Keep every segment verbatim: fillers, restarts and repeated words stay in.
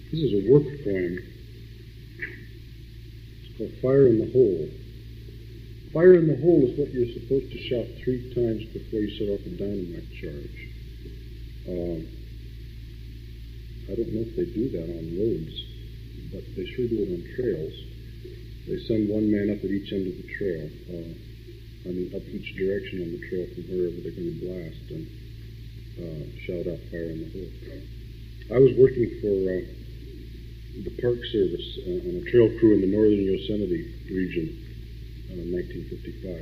This is a work poem. It's called Fire in the Hole. Fire in the hole is what you're supposed to shout three times before you set off a dynamite charge. Um, I don't know if they do that on roads, but they sure do it on trails. They send one man up at each end of the trail, uh, I mean up each direction on the trail from wherever they're going to blast, and uh, shout out fire in the hole. I was working for uh, the Park Service uh, on a trail crew in the northern Yosemite region uh, in nineteen fifty-five.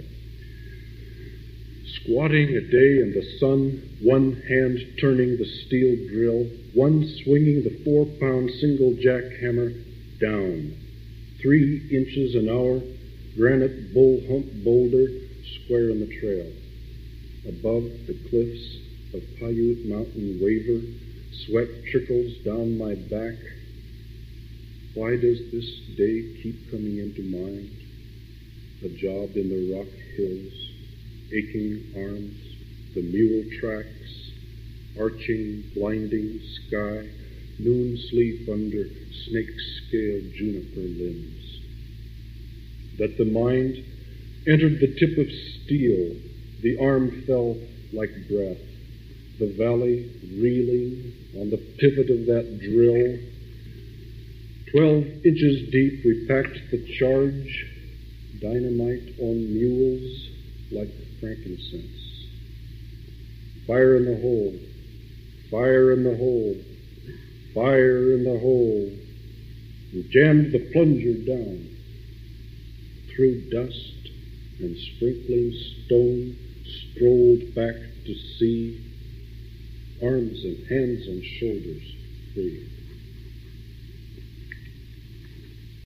Squatting a day in the sun, one hand turning the steel drill, one swinging the four-pound single jackhammer down. Three inches an hour, granite bull hump boulder, square in the trail. Above the cliffs of Paiute Mountain waver, sweat trickles down my back. Why does this day keep coming into mind? A job in the rock hills, aching arms, the mule tracks, arching, blinding sky, noon sleep under snake-scale juniper limbs. That the mind entered the tip of steel, the arm fell like breath, the valley reeling on the pivot of that drill. Twelve inches deep we packed the charge, dynamite on mules like frankincense. Fire in the hole, fire in the hole, fire in the hole. We jammed the plunger down. Through dust and sprinkling stone, strolled back to see, arms and hands and shoulders free.